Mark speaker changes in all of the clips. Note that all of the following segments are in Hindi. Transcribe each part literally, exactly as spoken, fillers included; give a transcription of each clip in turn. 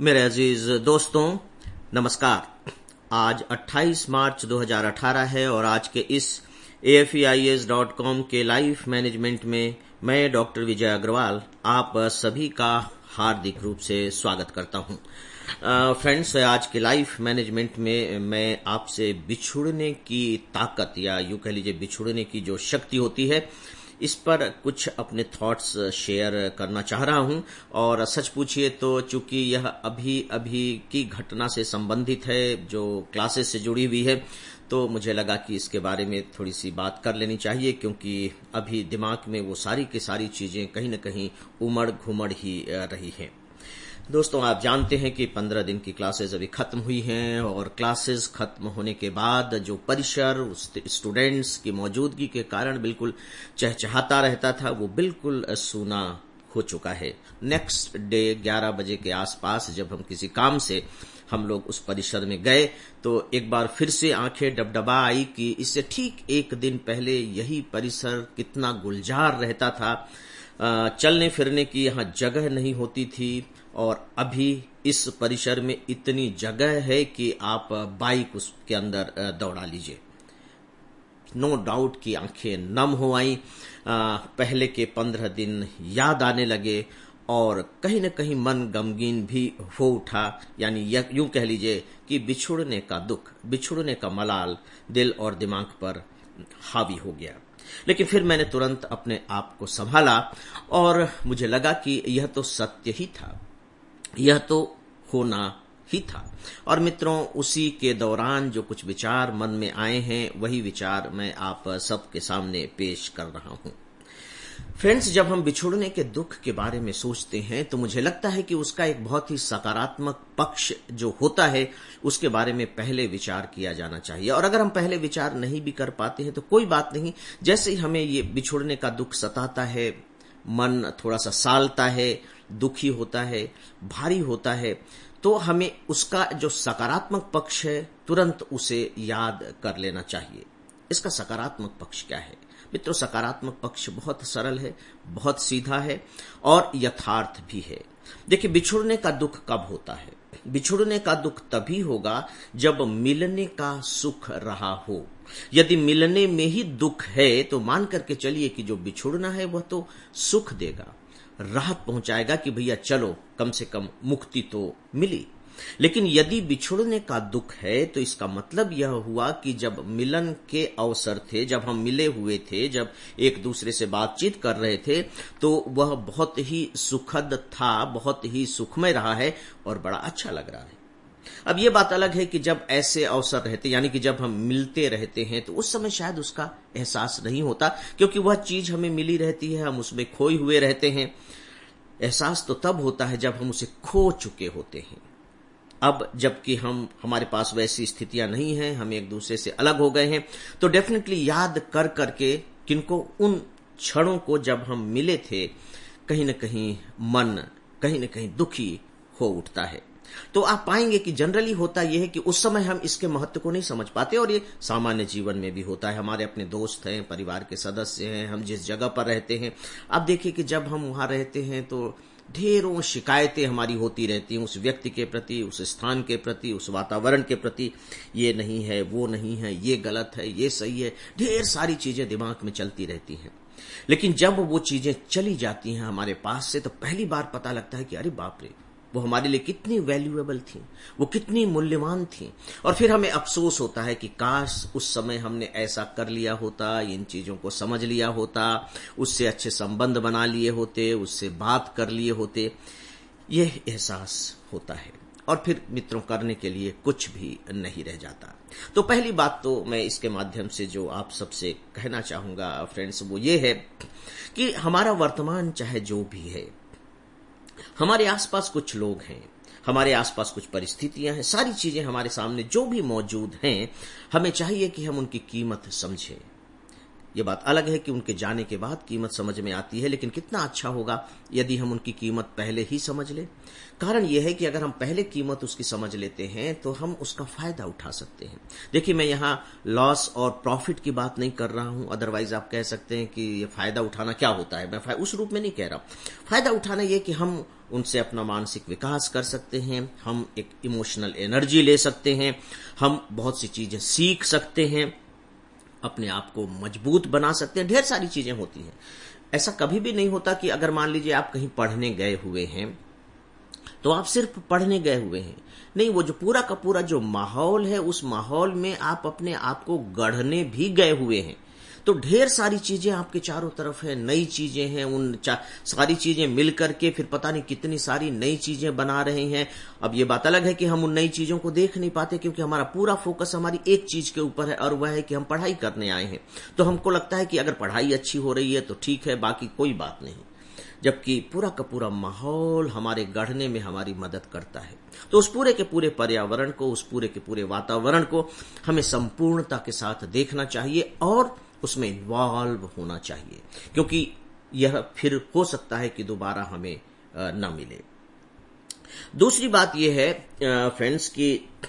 Speaker 1: मेरे अजीज दोस्तों, नमस्कार। आज अट्ठाईस मार्च दो हज़ार अठारह है और आज के इस A F E I S dot com के लाइफ मैनेजमेंट में मैं डॉक्टर विजय अग्रवाल आप सभी का हार्दिक रूप से स्वागत करता हूं। फ्रेंड्स, आज के लाइफ मैनेजमेंट में मैं आपसे बिछुड़ने की ताकत या यूं कह लीजिए बिछुड़ने की जो शक्ति होती है इस पर कुछ अपने थॉट्स शेयर करना चाह रहा हूं। और सच पूछिए तो चूंकि यह अभी अभी की घटना से संबंधित है, जो क्लासेस से जुड़ी हुई है, तो मुझे लगा कि इसके बारे में थोड़ी सी बात कर लेनी चाहिए, क्योंकि अभी दिमाग में वो सारी की सारी चीजें कहीं न कहीं उमड़ घुमड़ ही रही हैं। दोस्तों, आप जानते हैं कि पंद्रह दिन की क्लासेस अभी खत्म हुई हैं और क्लासेस खत्म होने के बाद जो परिसर उस स्टूडेंट्स की मौजूदगी के कारण बिल्कुल चहचहाता रहता था, वो बिल्कुल सूना हो चुका है। नेक्स्ट डे ग्यारह बजे के आसपास जब हम किसी काम से हम लोग उस परिसर में गए तो एक बार फिर से आंखें डबडबा आई कि इससे ठीक एक दिन पहले यही परिसर कितना गुलजार रहता था, चलने फिरने की यहाँ जगह नहीं होती थी, और अभी इस परिसर में इतनी जगह है कि आप बाइक उसके अंदर दौड़ा लीजिए। नो डाउट कि आंखें नम हो आई। पहले के पंद्रह दिन याद आने लगे और कहीं न कहीं मन गमगीन भी हो उठा। यानी यूं कह लीजिए कि बिछुड़ने का दुख, बिछुड़ने का मलाल दिल और दिमाग पर हावी हो गया। लेकिन फिर मैंने तुरंत अपने आप को संभाला और मुझे लगा कि यह तो सत्य ही था, यह तो होना ही था। और मित्रों, उसी के दौरान जो कुछ विचार मन में आए हैं वही विचार मैं आप सबके सामने पेश कर रहा हूं। फ्रेंड्स, जब हम बिछुड़ने के दुख के बारे में सोचते हैं तो मुझे लगता है कि उसका एक बहुत ही सकारात्मक पक्ष जो होता है उसके बारे में पहले विचार किया जाना चाहिए। और अगर हम पहले विचार नहीं भी कर पाते हैं तो कोई बात नहीं। जैसे ही हमें ये बिछुड़ने का दुख सताता है, मन थोड़ा सा सालता है, दुखी होता है, भारी होता है, तो हमें उसका जो सकारात्मक पक्ष है तुरंत उसे याद कर लेना चाहिए। इसका सकारात्मक पक्ष क्या है? मित्रों, सकारात्मक पक्ष बहुत सरल है, बहुत सीधा है और यथार्थ भी है। देखिए, बिछुड़ने का दुख कब होता है? बिछुड़ने का दुख तभी होगा जब मिलने का सुख रहा हो। यदि मिलने में ही दुख है तो मान करके चलिए कि जो बिछुड़ना है वह तो सुख देगा, राहत पहुंचाएगा कि भैया चलो कम से कम मुक्ति तो मिली। लेकिन यदि बिछुड़ने का दुख है तो इसका मतलब यह हुआ कि जब मिलन के अवसर थे, जब हम मिले हुए थे, जब एक दूसरे से बातचीत कर रहे थे, तो वह बहुत ही सुखद था, बहुत ही सुखमय रहा है और बड़ा अच्छा लग रहा है। अब ये बात अलग है कि जब ऐसे अवसर रहते, यानी कि जब हम मिलते रहते हैं, तो उस समय शायद उसका एहसास नहीं होता, क्योंकि वह चीज हमें मिली रहती है, हम उसमें खोए हुए रहते हैं। एहसास तो तब होता है जब हम उसे खो चुके होते हैं। अब जबकि हम हमारे पास वैसी स्थितियां नहीं हैं, हम एक दूसरे से अलग हो गए हैं, तो डेफिनेटली याद कर करके किनको उन क्षणों को जब हम मिले थे, कहीं न कहीं मन कहीं न कहीं दुखी हो उठता है। तो आप पाएंगे कि जनरली होता यह है कि उस समय हम इसके महत्व को नहीं समझ पाते, और ये सामान्य जीवन में भी होता है। हमारे अपने दोस्त हैं, परिवार के सदस्य हैं, हम जिस जगह पर रहते हैं, आप देखिए कि जब हम वहां रहते हैं तो ढेरों शिकायतें हमारी होती रहती हैं उस व्यक्ति के प्रति, उस स्थान के प्रति, उस वातावरण के प्रति। ये नहीं है, वो नहीं है, ये गलत है, ये सही है, ढेर सारी चीजें दिमाग में चलती रहती हैं। लेकिन जब वो चीजें चली जाती हैं हमारे पास से, तो पहली बार पता लगता है कि अरे बाप रे, वो हमारे लिए कितनी वैल्यूएबल थी, वो कितनी मूल्यवान थी। और फिर हमें अफसोस होता है कि काश उस समय हमने ऐसा कर लिया होता, इन चीजों को समझ लिया होता, उससे अच्छे संबंध बना लिए होते, उससे बात कर लिए होते। यह एहसास होता है और फिर मित्रों करने के लिए कुछ भी नहीं रह जाता। तो पहली बात तो मैं इसके माध्यम से जो आप सबसे कहना चाहूंगा फ्रेंड्स, वो ये है कि हमारा वर्तमान चाहे जो भी है, हमारे आसपास कुछ लोग हैं, हमारे आसपास कुछ परिस्थितियां हैं, सारी चीजें हमारे सामने जो भी मौजूद हैं, हमें चाहिए कि हम उनकी कीमत समझें। ये बात अलग है कि उनके जाने के बाद कीमत समझ में आती है, लेकिन कितना अच्छा होगा यदि हम उनकी कीमत पहले ही समझ लें। कारण यह है कि अगर हम पहले कीमत उसकी समझ लेते हैं तो हम उसका फायदा उठा सकते हैं। देखिए, मैं यहाँ लॉस और प्रॉफिट की बात नहीं कर रहा हूं, अदरवाइज आप कह सकते हैं कि ये फायदा उठाना क्या होता है, मैं उस रूप में नहीं कह रहा। फायदा उठाना यह कि हम उनसे अपना मानसिक विकास कर सकते हैं, हम एक इमोशनल एनर्जी ले सकते हैं, हम बहुत सी चीजें सीख सकते हैं, अपने आप को मजबूत बना सकते हैं, ढेर सारी चीजें होती हैं। ऐसा कभी भी नहीं होता कि अगर मान लीजिए आप कहीं पढ़ने गए हुए हैं तो आप सिर्फ पढ़ने गए हुए हैं, नहीं, वो जो पूरा का पूरा जो माहौल है उस माहौल में आप अपने आप को गढ़ने भी गए हुए हैं। तो ढेर सारी चीजें आपके चारों तरफ है, नई चीजें हैं, उन सारी चीजें मिलकर के फिर पता नहीं कितनी सारी नई चीजें बना रहे हैं। अब ये बात अलग है कि हम उन नई चीजों को देख नहीं पाते क्योंकि हमारा पूरा फोकस हमारी एक चीज के ऊपर है और वह है कि हम पढ़ाई करने आए हैं। तो हमको लगता है कि अगर पढ़ाई अच्छी हो रही है तो ठीक है, बाकी कोई बात नहीं, जबकि पूरा का पूरा माहौल हमारे गढ़ने में हमारी मदद करता है। तो उस पूरे के पूरे पर्यावरण को, उस पूरे के पूरे वातावरण को हमें संपूर्णता के साथ देखना चाहिए और उसमें इन्वॉल्व होना चाहिए, क्योंकि यह फिर हो सकता है कि दोबारा हमें न मिले। दूसरी बात यह है फ्रेंड्स कि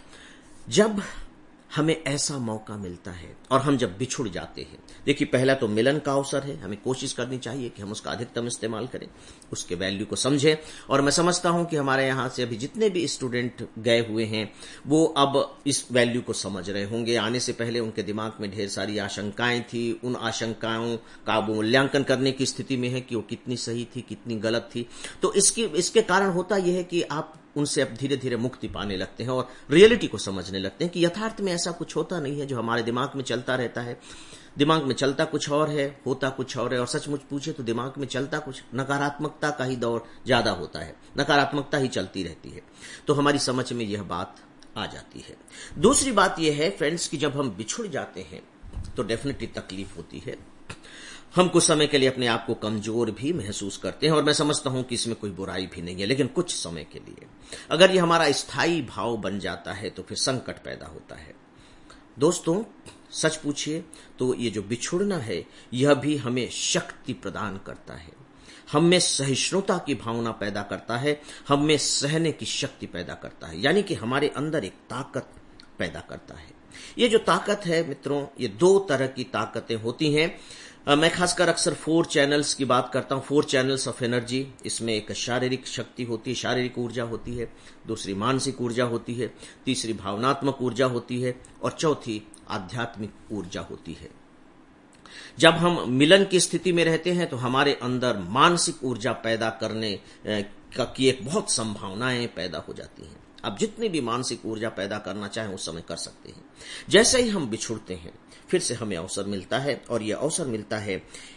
Speaker 1: जब हमें ऐसा मौका मिलता है और हम जब बिछुड़ जाते हैं, देखिए पहला तो मिलन का अवसर है, हमें कोशिश करनी चाहिए कि हम उसका अधिकतम इस्तेमाल करें, उसके वैल्यू को समझें। और मैं समझता हूं कि हमारे यहां से अभी जितने भी स्टूडेंट गए हुए हैं वो अब इस वैल्यू को समझ रहे होंगे। आने से पहले उनके दिमाग में ढेर सारी आशंकाएं थी, उन आशंकाओं का वो मूल्यांकन करने की स्थिति में है कि वो कितनी सही थी, कितनी गलत थी। तो इसकी इसके कारण होता यह है कि आप उनसे अब धीरे धीरे मुक्ति पाने लगते हैं और रियलिटी को समझने लगते हैं कि यथार्थ में ऐसा कुछ होता नहीं है जो हमारे दिमाग में चलता रहता है। दिमाग में चलता कुछ और है, होता कुछ और है, और सचमुच पूछे तो दिमाग में चलता कुछ नकारात्मकता का ही दौर ज्यादा होता है, नकारात्मकता ही चलती रहती है। तो हमारी समझ में यह बात आ जाती है। दूसरी बात यह है फ्रेंड्स कि जब हम बिछुड़ जाते हैं तो डेफिनेटली तकलीफ होती है, हम कुछ समय के लिए अपने आप को कमजोर भी महसूस करते हैं, और मैं समझता हूं कि इसमें कोई बुराई भी नहीं है, लेकिन कुछ समय के लिए अगर ये हमारा स्थायी भाव बन जाता है तो फिर संकट पैदा होता है। दोस्तों, सच पूछिए तो ये जो बिछुड़ना है यह भी हमें शक्ति प्रदान करता है, हम में सहिष्णुता की भावना पैदा करता है, हम में सहने की शक्ति पैदा करता है, यानी कि हमारे अंदर एक ताकत पैदा करता है। ये जो ताकत है मित्रों, ये दो तरह की ताकतें होती हैं। मैं खासकर अक्सर फोर चैनल्स की बात करता हूं, फोर चैनल्स ऑफ एनर्जी। इसमें एक शारीरिक शक्ति होती है, शारीरिक ऊर्जा होती है, दूसरी मानसिक ऊर्जा होती है, तीसरी भावनात्मक ऊर्जा होती है और चौथी आध्यात्मिक ऊर्जा होती है। जब हम मिलन की स्थिति में रहते हैं तो हमारे अंदर मानसिक ऊर्जा पैदा करने की एक बहुत संभावनाएं पैदा हो जाती हैं। आप जितनी भी मानसिक ऊर्जा पैदा करना चाहें उस समय कर सकते हैं। जैसे ही हम बिछुड़ते हैं फिर से हमें अवसर मिलता है, और यह अवसर मिलता है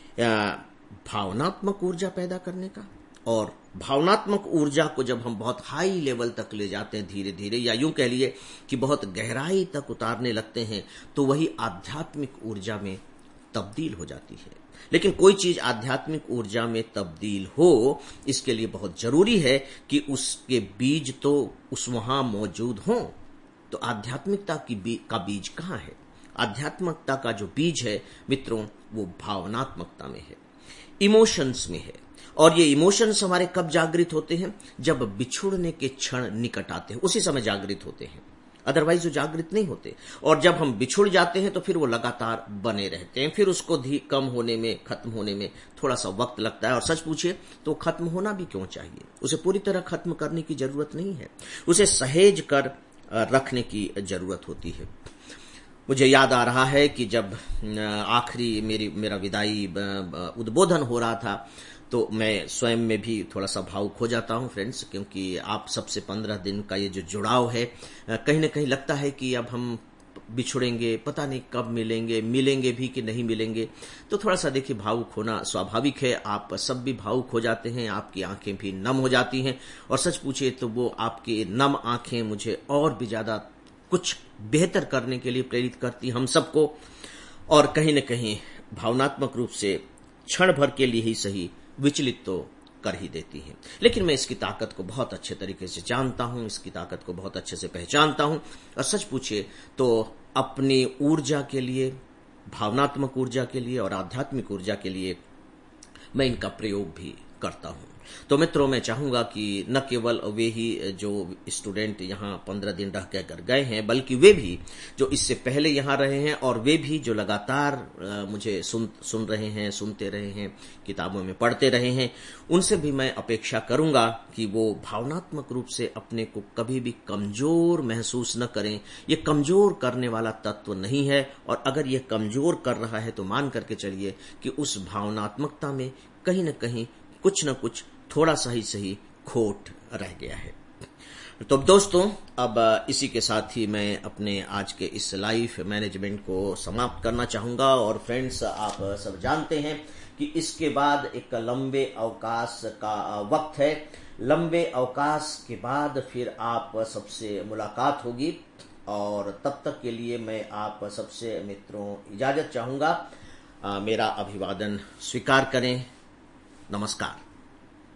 Speaker 1: भावनात्मक ऊर्जा पैदा करने का। और भावनात्मक ऊर्जा को जब हम बहुत हाई लेवल तक ले जाते हैं धीरे धीरे, या यूं कह लिए कि बहुत गहराई तक उतारने लगते हैं, तो वही आध्यात्मिक ऊर्जा में तब्दील हो जाती है। लेकिन कोई चीज आध्यात्मिक ऊर्जा में तब्दील हो, इसके लिए बहुत जरूरी है कि उसके बीज तो उस वहां मौजूद हों। तो आध्यात्मिकता की बी, का बीज कहां है? आध्यात्मिकता का जो बीज है मित्रों, वो भावनात्मकता में है, इमोशंस में है। और ये इमोशंस हमारे कब जागृत होते हैं? जब बिछुड़ने के क्षण निकट आते हैं, उसी समय जागृत होते हैं, अदरवाइज वो जागृत नहीं होते। और जब हम बिछुड़ जाते हैं तो फिर वो लगातार बने रहते हैं, फिर उसको कम होने में, खत्म होने में थोड़ा सा वक्त लगता है। और सच पूछिए तो खत्म होना भी क्यों चाहिए? उसे पूरी तरह खत्म करने की जरूरत नहीं है, उसे सहेज कर रखने की जरूरत होती है। मुझे याद आ रहा है कि जब आखिरी मेरी मेरा विदाई उद्बोधन हो रहा था तो मैं स्वयं में भी थोड़ा सा भावुक हो जाता हूं फ्रेंड्स, क्योंकि आप सबसे पंद्रह दिन का ये जो जुड़ाव है, कहीं ना कहीं लगता है कि अब हम बिछुड़ेंगे, पता नहीं कब मिलेंगे, मिलेंगे भी कि नहीं मिलेंगे। तो थोड़ा सा देखिए भावुक होना स्वाभाविक है, आप सब भी भावुक हो जाते हैं, आपकी आंखें भी नम हो जाती हैं। और सच पूछिए तो वो आपकी नम आंखें मुझे और भी ज्यादा कुछ बेहतर करने के लिए प्रेरित करती, हम सबको, और कहीं न कहीं भावनात्मक रूप से क्षण भर के लिए ही सही विचलित तो कर ही देती है। लेकिन मैं इसकी ताकत को बहुत अच्छे तरीके से जानता हूं, इसकी ताकत को बहुत अच्छे से पहचानता हूं। और सच पूछिए तो अपनी ऊर्जा के लिए, भावनात्मक ऊर्जा के लिए और आध्यात्मिक ऊर्जा के लिए मैं इनका प्रयोग भी करता हूं। तो मित्रों, मैं चाहूंगा कि न केवल वे ही जो स्टूडेंट यहाँ पंद्रह दिन रह कर गए हैं, बल्कि वे भी जो इससे पहले यहाँ रहे हैं और वे भी जो लगातार मुझे सुन सुन रहे हैं, सुनते रहे हैं, किताबों में पढ़ते रहे हैं, उनसे भी मैं अपेक्षा करूंगा कि वो भावनात्मक रूप से अपने को कभी भी कमजोर महसूस न करें। ये कमजोर करने वाला तत्व नहीं है, और अगर ये कमजोर कर रहा है तो मान करके चलिए कि उस भावनात्मकता में कहीं न कहीं कुछ न कुछ थोड़ा सा ही सही खोट रह गया है। तो दोस्तों, अब इसी के साथ ही मैं अपने आज के इस लाइफ मैनेजमेंट को समाप्त करना चाहूंगा। और फ्रेंड्स, आप सब जानते हैं कि इसके बाद एक लंबे अवकाश का वक्त है। लंबे अवकाश के बाद फिर आप सबसे मुलाकात होगी, और तब तक के लिए मैं आप सबसे मित्रों इजाजत चाहूंगा। मेरा अभिवादन स्वीकार करें। नमस्कार।